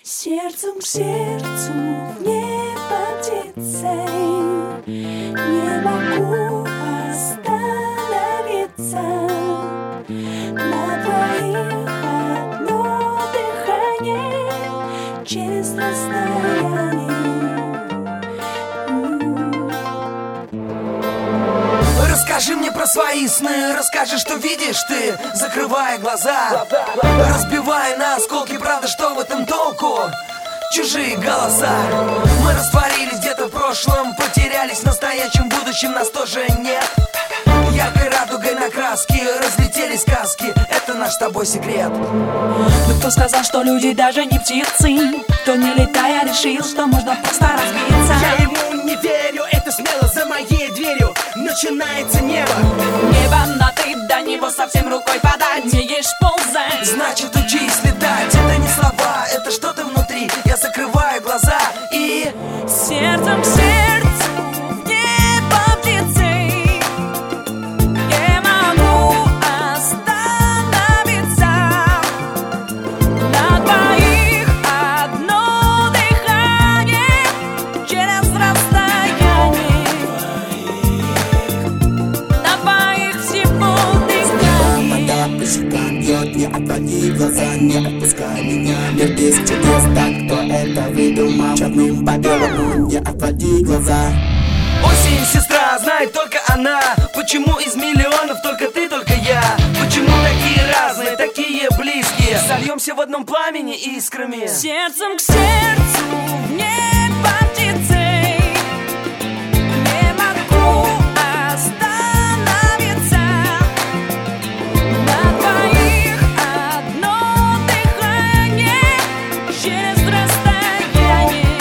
Сердцем к сердцу в небо птицей, не могу остановиться. На двоих одно дыхание через расстояние. Расскажи мне про свои сны, расскажи, что видишь ты, закрывая глаза, разбивая на осколки, правда, что в этом толку? Чужие голоса. Мы растворились где-то в прошлом, потерялись в настоящем, будущем нас тоже нет. Яркой радугой на краске разлетелись сказки, это наш с тобой секрет. Но кто сказал, что люди даже не птицы? Кто не летая решил, что можно просто разбиться? Я ему не верю, это смело за моей дверью начинается небо. Небо, но ты до него совсем рукой подать не ешь ползать. Значит, учись летать, это не слова, это что-то внутри. Я закрываю глаза и сердцем к сердцу в небо птицей, не могу остановиться. На двоих одно дыхание через расстояние. На двоих всего дыхание. По щекам бьет, не отводи глаза, не отпускай меня. Мир без чудес, так кто это выдумал? Черным по белому, не отводи глаза. осень, сестра, знает только она. Почему из миллионов только ты, только я? Почему такие разные, такие близкие? Сольемся в одном пламени искрами. Сердцем к сердцу в небо птицей, не могу остановиться. На двоих одно дыхание через расстояние.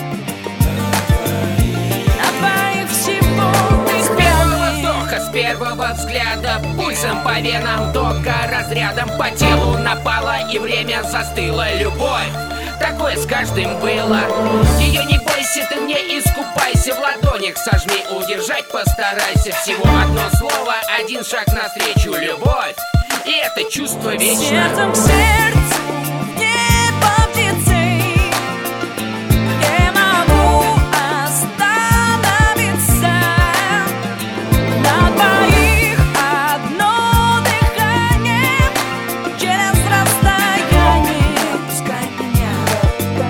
На двоих всего Первого дыхание. вдоха, с первого взгляда, пульсом по венам, тока разрядом по телу напала, и время застыло. Любовь, такое с каждым было. Ее не бойся, ты мне искупайся, в ладонях сожми, удержать постарайся. Всего одно слово, один шаг навстречу. Любовь, и это чувство вечно. Сердцем к сердцу